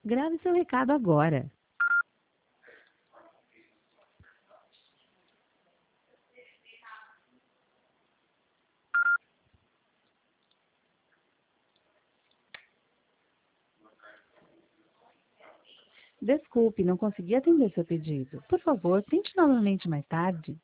Grave seu recado agora. Desculpe, não consegui atender seu pedido. Por favor, tente novamente mais tarde.